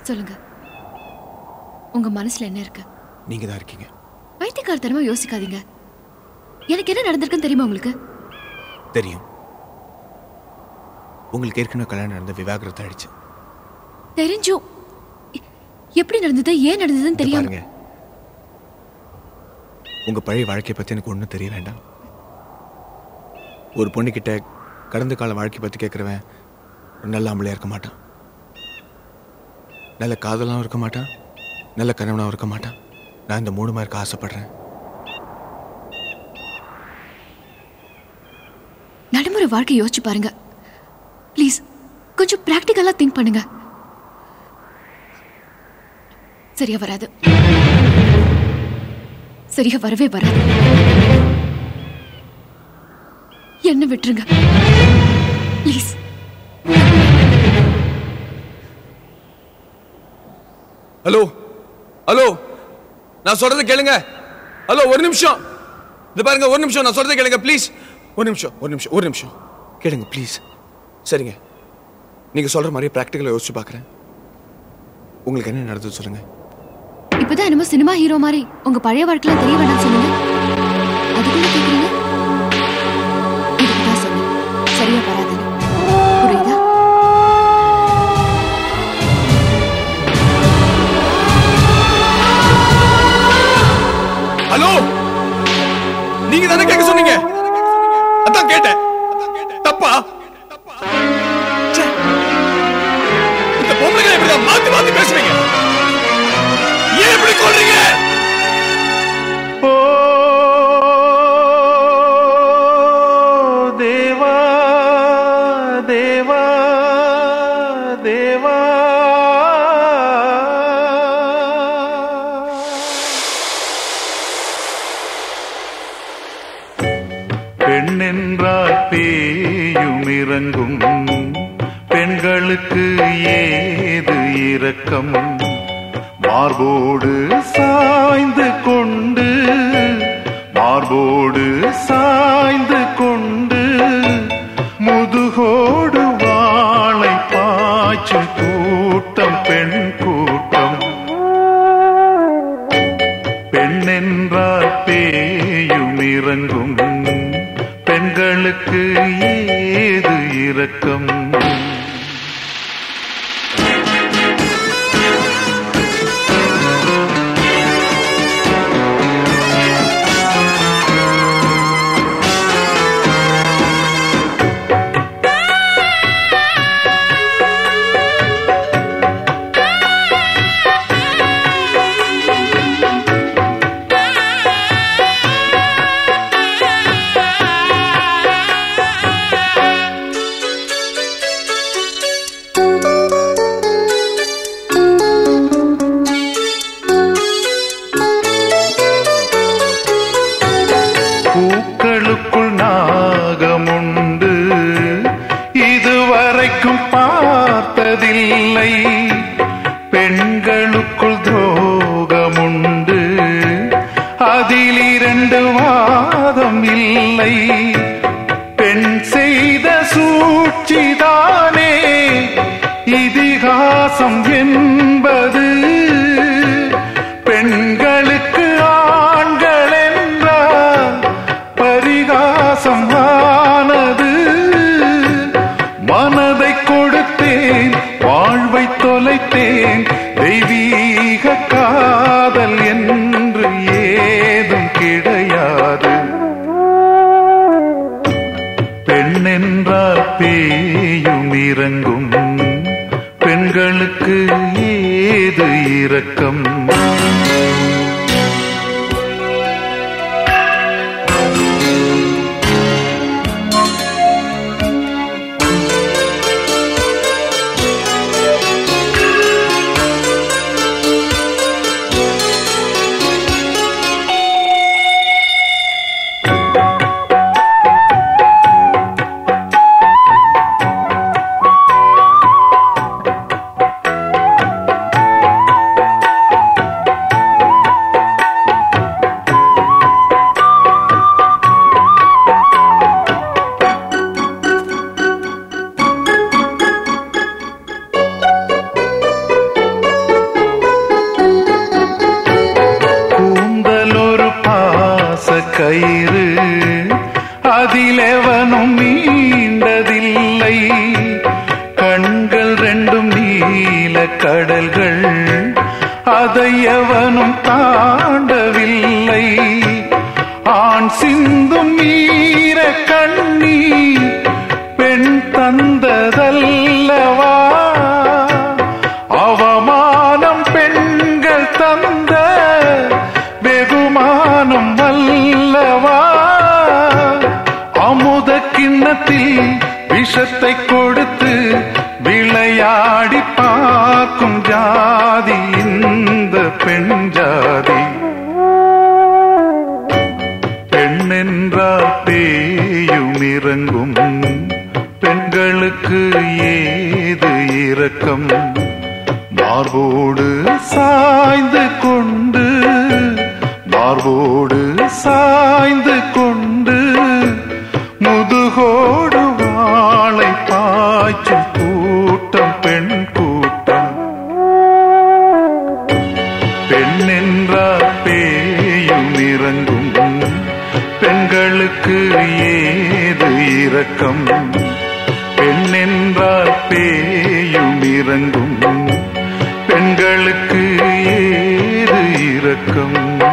சொல்லுங்க, உங்க மனசுல என்ன இருக்கு? நீங்க தான் இருக்கீங்க. பைத்தியக்காரத்தனமா யோசிக்காதீங்க. எனக்கு என்ன நடந்திருக்குன்னு தெரியுமா உங்களுக்கு? தெரியும். உங்களுக்கு ஏற்கனவே கல்யாணம் நடந்த விவாகரத்து ஆயிடுச்சு. தெரிஞ்சும் எப்படி நடந்தது, ஏன் நடந்ததுன்னு தெரியாம. உங்க பழைய வாழ்க்கையை பத்தி எனக்கு ஒன்றும் தெரிய வேண்டாம். ஒரு பொண்ணுகிட்ட கடந்த கால வாழ்க்கை பத்தி கேட்கிறவன் நல்ல ஆம்பளையா இருக்க மாட்டான், நல்ல காதலாகவும் இருக்க மாட்டான், நல்ல கணவனாகவும் இருக்க மாட்டான். நான் இந்த 3 இருக்க ஆசைப்படுறேன். நடைமுறை வாழ்க்கை யோசிச்சு பாருங்க ப்ளீஸ். கொஞ்சம் பிராக்டிக்கலா திங்க் பண்ணுங்க. சரியா வராது, சரியா வரவே வராது. என்ன விட்டுருங்க ப்ளீஸ். ஹலோ ஹலோ, நான் சொல்றது கேளுங்க. ஹலோ, ஒரு நிமிஷம். இது பாருங்க, ஒரு நிமிஷம். நான் சொல்றது கேளுங்க ப்ளீஸ். ஒரு நிமிஷம் கேளுங்க ப்ளீஸ். சரிங்க, நீங்க சொல்ற மாதிரி பிராக்டிக்கலா யோசிச்சு பார்க்குறேன். உங்களுக்கு என்ன நடந்தது சொல்லுங்க. இப்பதான் என்னமோ சினிமா ஹீரோ மாதிரி உங்க பழைய வாழ்க்கையில தெரிய வேண்டாம் சொல்லுங்க. அதுக்குள்ள கேக்குறீங்க. இதுக்குதான் சொன்னேன், சரியா வராது. புரியுதா? ஹலோ, நீங்க தானே கேட்க சொன்னீங்க? அதான் கேட்டேன். தப்பா? இந்த பொம்பளைகளை இப்படிதான் மாத்தி மாத்தி பேசுவீங்க. ஏன் இப்படி கொள்றீங்க? ஓ தேவா தேவா தேவா, பெண்ணென்றால் பேயும் இறங்கும், பெண்களுக்கு ஏது இரக்கம்? மார்போடு சாய்ந்து கொண்டு, மார்போடு சாய்ந்து கொண்டு, முதுகோடு வாளை பாய்ச்சும் கூட்டம் பெண் கூட்டம். பெண்ணென்றால் பேயும் இறங்கும், பெண்களுக்கு ஏது இரக்கம்? பூக்களுக்குள் நாகமுண்டு, இதுவரைக்கும் பார்த்ததில்லை. பெண்களுக்குள் துரோகமுண்டு, அதில் 2 வாதம் இல்லை. பெண் செய்த சூழ்ச்சிதானே இதிகாசம் என்பது. பெண்களுக்கு ஆண்கள் என்றால் பரிகாசம் ஆனது. மனதை கொடுத்தேன், வாழ்வை தொலைத்தேன், தெய்வீக காதல் என்று ஏதும் கிடையாது. பெண்ணென்றால் பேயும் இறங்கும், பெண்களுக்கு ஏது இரக்கம்? கடல்கள் அதை எவனும் தாண்டவில்லை. ஆண் சிந்தும் ஈர கண்ணீர் பெண் தந்ததல்லவா, அவமானம் பெண்கள் தந்த வெகுமானம் அல்லவா. அமுத கிண்ணத்தில் விஷத்தை கொடுத்து விளையாடி பார்க்கும் ஜாதி இந்த பெண் ஜாதி. பெண் என்றால் பேயும் இறங்கும், பெண்களுக்கு ஏது இரக்கம். மார்போடு சாய்ந்து கொண்டு, மார்போடு சாய்ந்து கொண்டு முதுகோடு வாளை பாய்ச்சும் கூட்டம் பெண் கூட்டம். பெண் என்றால் பேயும் இறங்கும், பெண்களுக்கு ஏது இரக்கம். பெண் என்றால் பேயும் இறங்கும், பெண்களுக்கு ஏது இரக்கம்.